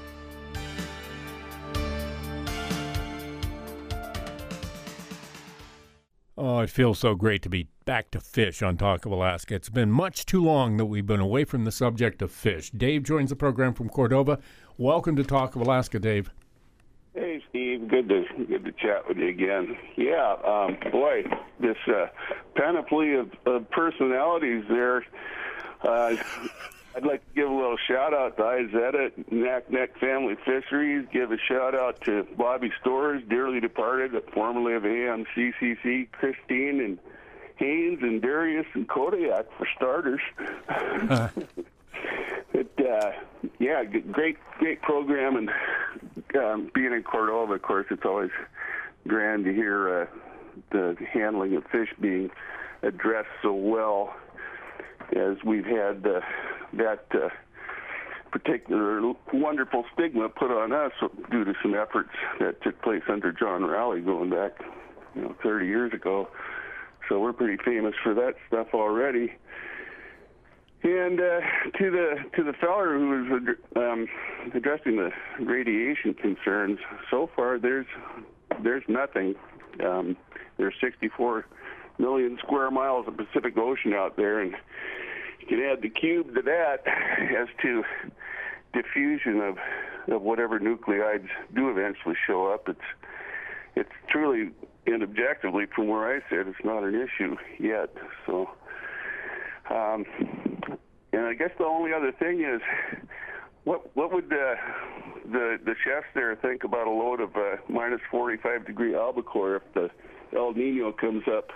Oh, it feels so great to be back to fish on Talk of Alaska. It's been much too long that we've been away from the subject of fish. Dave joins the program from Cordova. Welcome to Talk of Alaska, Dave. Hey, Steve. Good to good to chat with you again. Yeah, um, boy, this uh, panoply of, of personalities there. Uh, I'd like to give a little shout out to Izetta, Naknek Family Fisheries. Give a shout out to Bobby Stores, dearly departed, formerly of A M C C C, Christine and Haynes and Darius and Kodiak for starters. Uh. It, uh, yeah, great, great program, and um, being in Cordova, of course, it's always grand to hear uh, the handling of fish being addressed so well, as we've had uh, that uh, particular wonderful stigma put on us due to some efforts that took place under John Rowley going back, you know, thirty years ago. So we're pretty famous for that stuff already. And uh, to the to the feller who was um, addressing the radiation concerns, so far there's there's nothing. Um, there's sixty-four million square miles of Pacific Ocean out there, and you can add the cube to that as to diffusion of of whatever nuclides do eventually show up. It's it's truly and objectively, from where I sit, it's not an issue yet. So. Um, and I guess the only other thing is, what what would uh, the the chefs there think about a load of uh, minus forty-five degree albacore if the El Nino comes up?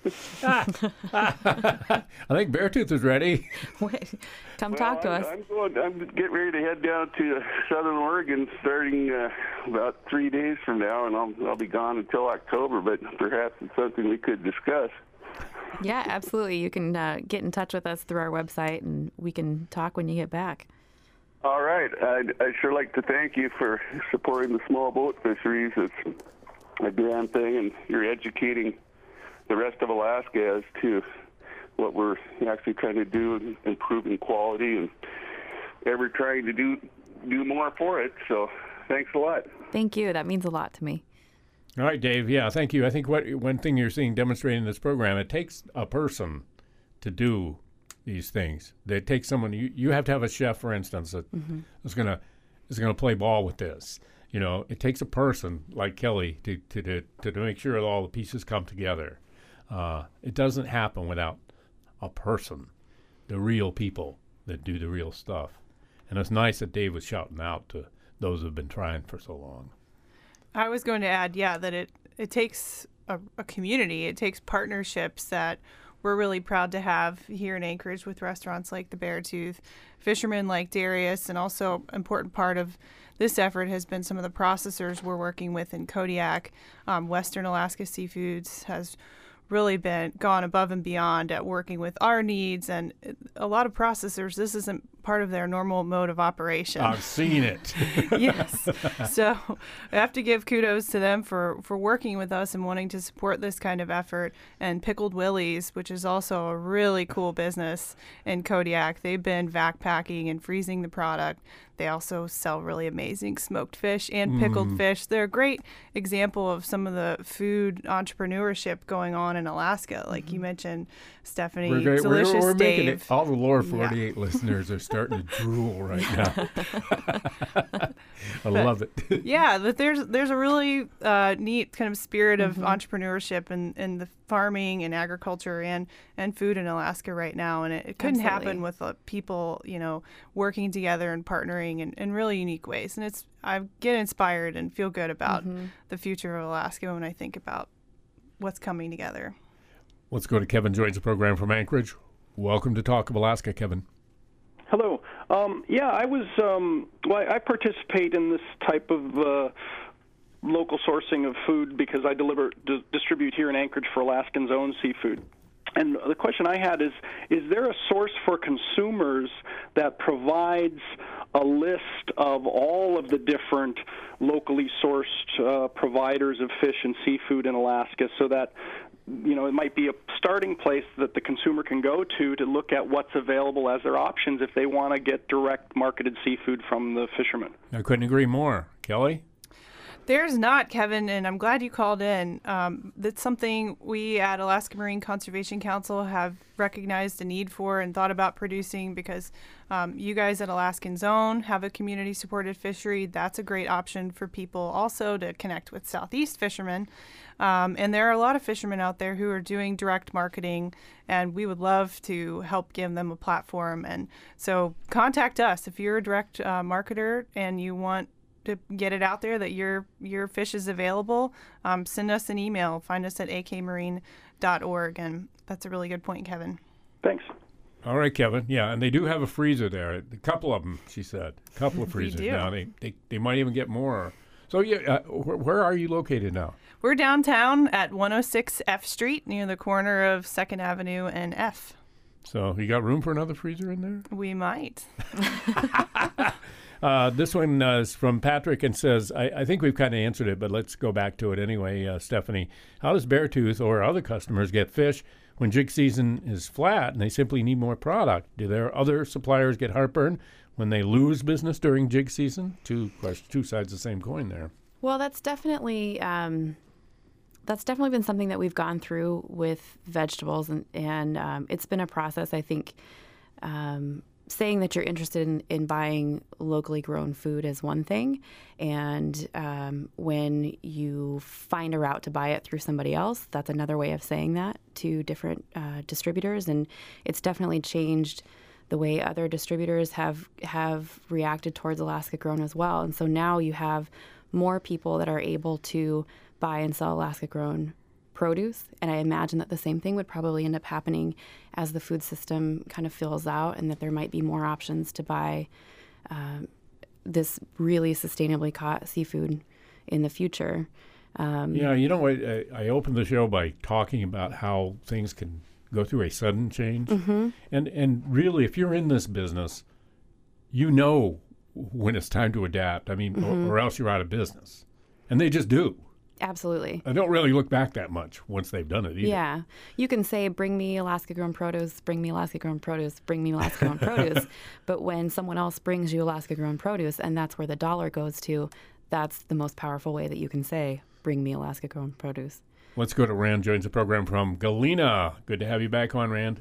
I think Beartooth is ready. Wait, come well, talk to I'm, us. I'm going. I'm getting ready to head down to Southern Oregon starting uh, about three days from now, and I'll I'll be gone until October. But perhaps it's something we could discuss. Yeah, absolutely. You can uh, get in touch with us through our website, and we can talk when you get back. All right. I'd, I'd sure like to thank you for supporting the small boat fisheries. It's a grand thing, and you're educating the rest of Alaska as to what we're actually trying to do in improving quality and ever trying to do do more for it. So thanks a lot. Thank you. That means a lot to me. All right, Dave. Yeah, thank you. I think what one thing you're seeing demonstrated in this program, it takes a person to do these things. It takes someone. You, you have to have a chef, for instance, that mm-hmm. is gonna is gonna play ball with this. You know, it takes a person like Kelly to to to, to, to make sure that all the pieces come together. Uh, it doesn't happen without a person, the real people that do the real stuff. And it's nice that Dave was shouting out to those who've been trying for so long. I was going to add, yeah, that it, it takes a, a community. It takes partnerships that we're really proud to have here in Anchorage with restaurants like the Beartooth, fishermen like Darius, and also an important part of this effort has been some of the processors we're working with in Kodiak. Um, Western Alaska Seafoods has really been gone above and beyond at working with our needs, and a lot of processors, this isn't part of their normal mode of operation. I've seen it. Yes. So I have to give kudos to them for, for working with us and wanting to support this kind of effort. And Pickled Willie's, which is also a really cool business in Kodiak, they've been vac packing and freezing the product. They also sell really amazing smoked fish and pickled mm. fish. They're a great example of some of the food entrepreneurship going on in Alaska. Like mm-hmm. you mentioned, Stephanie, we're great. Delicious We're, we're Dave. making it. All the Lower forty-eight yeah. listeners are starting to drool right now. I love it. Yeah, that there's there's a really uh, neat kind of spirit of mm-hmm. entrepreneurship in, in the farming and agriculture and, and food in Alaska right now. And it, it couldn't Absolutely. happen with uh, people, you know, working together and partnering in, in really unique ways. And it's I get inspired and feel good about mm-hmm. the future of Alaska when I think about what's coming together. Let's go to Kevin joins the program from Anchorage. Welcome to Talk of Alaska, Kevin. Hello. Um, yeah, I was. Um, well, I participate in this type of uh, local sourcing of food because I deliver d- distribute here in Anchorage for Alaskans' own seafood. And the question I had is: is there a source for consumers that provides a list of all of the different locally sourced uh, providers of fish and seafood in Alaska, so that you know, it might be a starting place that the consumer can go to to look at what's available as their options if they want to get direct marketed seafood from the fishermen? I couldn't agree more. Kelly? There's not, Kevin, and I'm glad you called in. Um, that's something we at Alaska Marine Conservation Council have recognized a need for and thought about producing because um, you guys at Alaskan Zone have a community-supported fishery. That's a great option for people also to connect with Southeast fishermen. Um, and there are a lot of fishermen out there who are doing direct marketing, and we would love to help give them a platform. And so contact us if you're a direct uh, marketer and you want to get it out there that your your fish is available. Um, send us an email. Find us at a k marine dot org. And that's a really good point, Kevin. Thanks. All right, Kevin. Yeah, and they do have a freezer there. A couple of them, she said. A couple of freezers do. now. They, they they might even get more. So yeah, uh, wh- where are you located now? We're downtown at one oh six F Street near the corner of second Avenue and F. So you got room for another freezer in there? We might. Uh, this one uh, is from Patrick and says, I, I think we've kind of answered it, but let's go back to it anyway, uh, Stephanie. How does Beartooth or other customers get fish when jig season is flat and they simply need more product? Do their other suppliers get heartburn when they lose business during jig season? Two questions, two sides of the same coin there. Well, that's definitely um, that's definitely been something that we've gone through with vegetables, and, and um, it's been a process, I think. Um, saying that you're interested in, in buying locally grown food is one thing, and um, when you find a route to buy it through somebody else, that's another way of saying that to different uh, distributors, and it's definitely changed the way other distributors have have reacted towards Alaska grown as well. And so now you have more people that are able to buy and sell Alaska grown produce, and I imagine that the same thing would probably end up happening as the food system kind of fills out, and that there might be more options to buy um, this really sustainably caught seafood in the future. Um, yeah, you know, I, I opened the show by talking about how things can go through a sudden change, mm-hmm. and and really, if you're in this business, you know when it's time to adapt. I mean, mm-hmm. or, or else you're out of business, and they just do. Absolutely. I don't really look back that much once they've done it either. Yeah. You can say, bring me Alaska-grown produce, bring me Alaska-grown produce, bring me Alaska-grown produce. But when someone else brings you Alaska-grown produce, and that's where the dollar goes to, that's the most powerful way that you can say, bring me Alaska-grown produce. Let's go to Rand, joins the program from Galena. Good to have you back on, Rand.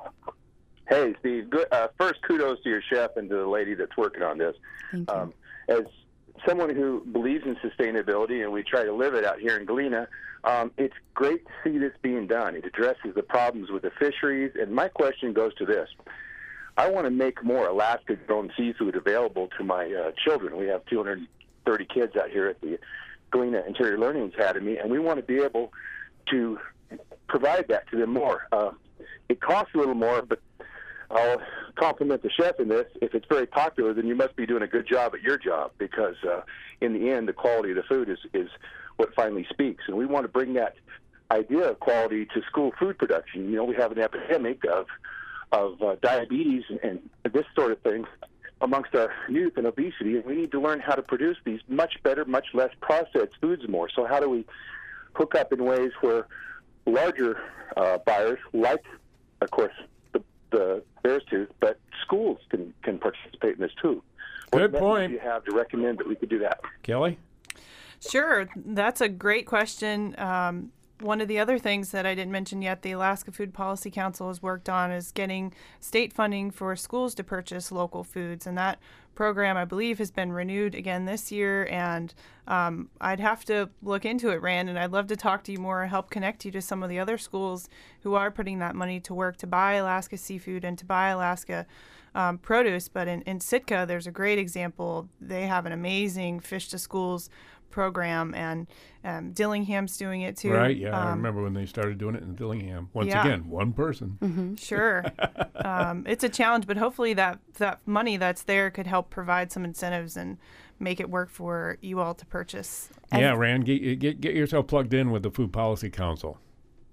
Hey, Steve. Good. Uh, first, kudos to your chef and to the lady that's working on this. Thank you. Um, as someone who believes in sustainability, and we try to live it out here in Galena, um, it's great to see this being done. It addresses the problems with the fisheries, and my question goes to this. I want to make more Alaska-grown seafood available to my uh, children. We have two hundred thirty kids out here at the Galena Interior Learning Academy, and we want to be able to provide that to them more. Uh, it costs a little more, but I'll compliment the chef in this. If it's very popular, then you must be doing a good job at your job, because uh, in the end, the quality of the food is, is what finally speaks. And we want to bring that idea of quality to school food production. You know, we have an epidemic of of uh, diabetes and, and this sort of thing amongst our youth and obesity, and we need to learn how to produce these much better, much less processed foods more. So how do we hook up in ways where larger uh, buyers, like, of course, the, the Beartooth, but schools can, can participate in this too? Good what point. Do you have to recommend that we could do that? Kelly? Sure. That's a great question. Um, One of the other things that I didn't mention yet, the Alaska Food Policy Council has worked on is getting state funding for schools to purchase local foods. And that program, I believe, has been renewed again this year. And um, I'd have to look into it, Rand, and I'd love to talk to you more and help connect you to some of the other schools who are putting that money to work to buy Alaska seafood and to buy Alaska um, produce. But in, in Sitka, there's a great example. They have an amazing Fish to Schools program, and um, Dillingham's doing it too. Right, yeah. Um, I remember when they started doing it in Dillingham. Once yeah. again, one person. Mm-hmm. Sure. um, it's a challenge, but hopefully that, that money that's there could help provide some incentives and make it work for you all to purchase. Yeah, Rand, get, get, get yourself plugged in with the Food Policy Council.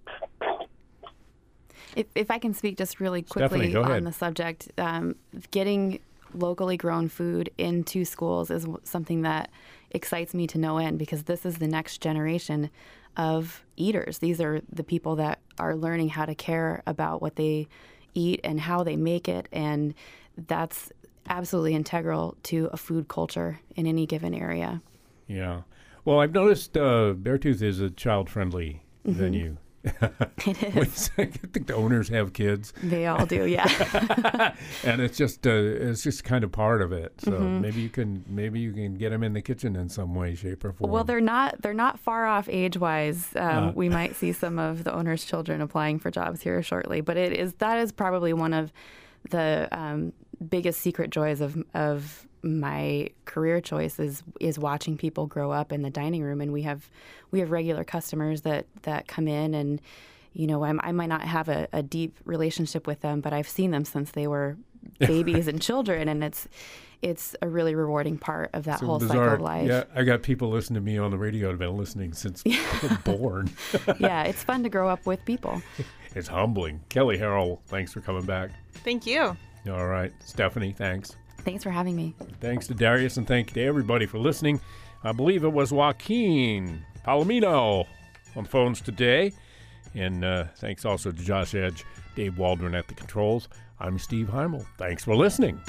If, if I can speak just really quickly on the subject, um, getting locally grown food into schools is something that excites me to no end, because this is the next generation of eaters. These are the people that are learning how to care about what they eat and how they make it, and that's absolutely integral to a food culture in any given area. Yeah. Well, I've noticed uh, Beartooth is a child-friendly mm-hmm. venue. It is. I think the owners have kids. They all do, yeah. And it's just uh, it's just kind of part of it. So mm-hmm. maybe you can maybe you can get them in the kitchen in some way, shape, or form. Well, they're not they're not far off age-wise. Um, uh. We might see some of the owners' children applying for jobs here shortly. But it is that is probably one of the um, biggest secret joys of of my career choice is is watching people grow up in the dining room. And we have we have regular customers that, that come in, and you know I'm, I might not have a, a deep relationship with them, but I've seen them since they were babies and children, and it's it's a really rewarding part of that so whole bizarre. cycle of life. Yeah, I got people listening to me on the radio that have been listening since they were born. Yeah, it's fun to grow up with people. It's humbling. Kelly Harrell, thanks for coming back. Thank you. All right. Stephanie, thanks. Thanks for having me. Thanks to Darius, and thank you to everybody for listening. I believe it was Joaquin Palomino on the phones today. And uh, thanks also to Josh Edge, Dave Waldron at the controls. I'm Steve Heimel. Thanks for listening.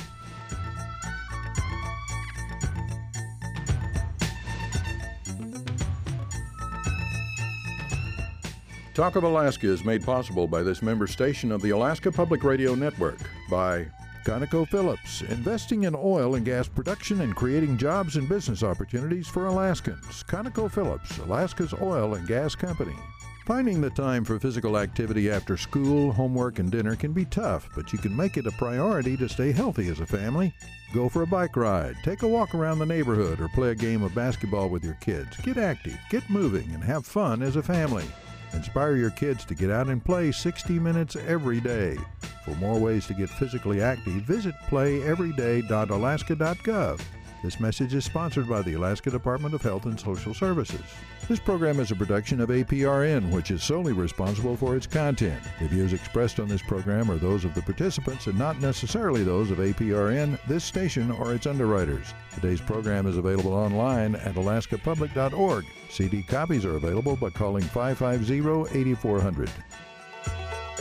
Talk of Alaska is made possible by this member station of the Alaska Public Radio Network, by ConocoPhillips, investing in oil and gas production and creating jobs and business opportunities for Alaskans. ConocoPhillips, Alaska's oil and gas company. Finding the time for physical activity after school, homework, and dinner can be tough, but you can make it a priority to stay healthy as a family. Go for a bike ride, take a walk around the neighborhood, or play a game of basketball with your kids. Get active, get moving, and have fun as a family. Inspire your kids to get out and play sixty minutes every day. For more ways to get physically active, visit play every day dot alaska dot gov. This message is sponsored by the Alaska Department of Health and Social Services. This program is a production of A P R N, which is solely responsible for its content. The views expressed on this program are those of the participants and not necessarily those of A P R N, this station, or its underwriters. Today's program is available online at alaska public dot org. C D copies are available by calling five five zero, eight four zero zero.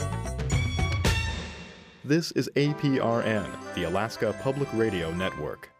This is A P R N, the Alaska Public Radio Network.